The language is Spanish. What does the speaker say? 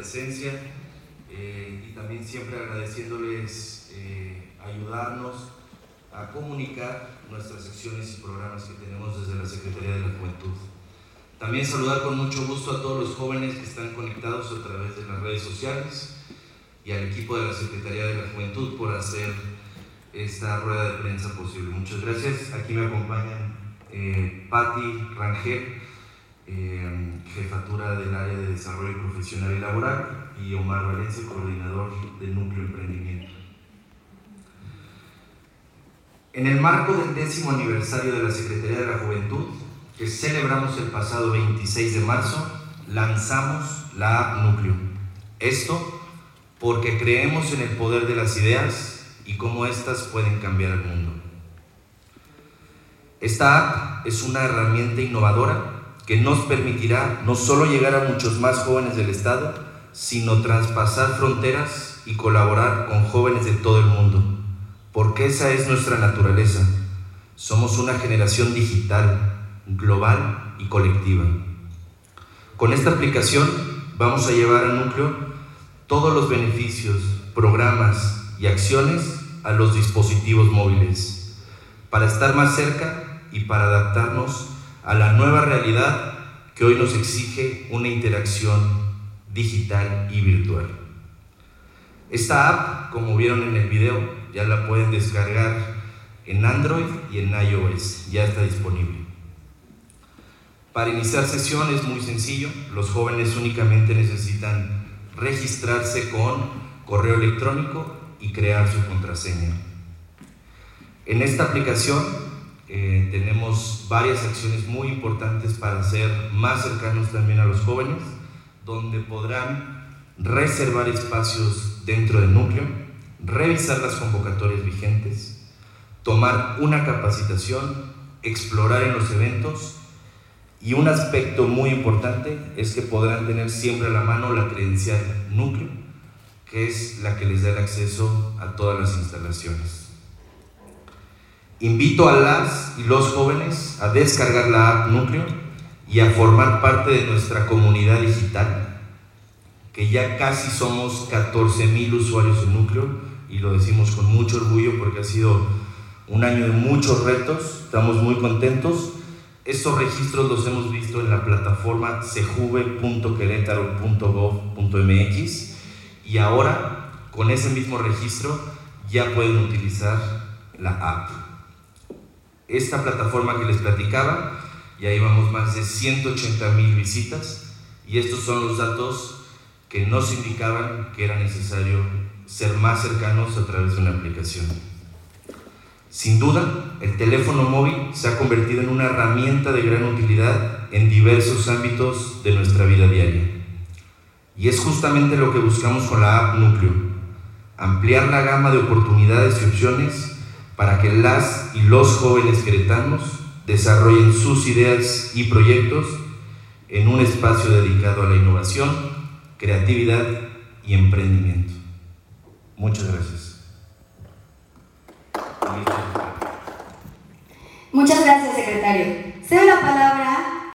presencia y también siempre agradeciéndoles ayudarnos a comunicar nuestras secciones y programas que tenemos desde la Secretaría de la Juventud. También saludar con mucho gusto a todos los jóvenes que están conectados a través de las redes sociales y al equipo de la Secretaría de la Juventud por hacer esta rueda de prensa posible. Muchas gracias. Aquí me acompañan Patti Rangel, jefatura del área de desarrollo profesional y laboral, y Omar Valencia, coordinador del Núcleo Emprendimiento. En el marco del 10º aniversario de la Secretaría de la Juventud, que celebramos el pasado 26 de marzo, lanzamos la app Núcleo. Esto porque creemos en el poder de las ideas y cómo éstas pueden cambiar el mundo. Esta app es una herramienta innovadora que nos permitirá no solo llegar a muchos más jóvenes del Estado, sino traspasar fronteras y colaborar con jóvenes de todo el mundo, porque esa es nuestra naturaleza. Somos una generación digital, global y colectiva. Con esta aplicación vamos a llevar a Núcleo todos los beneficios, programas y acciones a los dispositivos móviles, para estar más cerca y para adaptarnos a la nueva realidad que hoy nos exige una interacción digital y virtual. Esta app, como vieron en el video, ya la pueden descargar en Android y en iOS, ya está disponible. Para iniciar sesión es muy sencillo, los jóvenes únicamente necesitan registrarse con correo electrónico y crear su contraseña. En esta aplicación tenemos varias acciones muy importantes para ser más cercanos también a los jóvenes, donde podrán reservar espacios dentro del núcleo, revisar las convocatorias vigentes, tomar una capacitación, explorar en los eventos, y un aspecto muy importante es que podrán tener siempre a la mano la credencial Núcleo, que es la que les da el acceso a todas las instalaciones. Invito a las y los jóvenes a descargar la app Núcleo y a formar parte de nuestra comunidad digital, que ya casi somos 14,000 usuarios en Núcleo, y lo decimos con mucho orgullo porque ha sido un año de muchos retos. Estamos muy contentos. Estos registros los hemos visto en la plataforma cejuve.queretaro.gov.mx, y ahora con ese mismo registro ya pueden utilizar la app. Esta plataforma que les platicaba, ya llevamos más de 180,000 visitas, y estos son los datos que nos indicaban que era necesario ser más cercanos a través de una aplicación. Sin duda, el teléfono móvil se ha convertido en una herramienta de gran utilidad en diversos ámbitos de nuestra vida diaria. Y es justamente lo que buscamos con la app Núcleo: ampliar la gama de oportunidades y opciones para que las y los jóvenes queretanos desarrollen sus ideas y proyectos en un espacio dedicado a la innovación, creatividad y emprendimiento. Muchas gracias. Muchas gracias, secretario. Cedo la palabra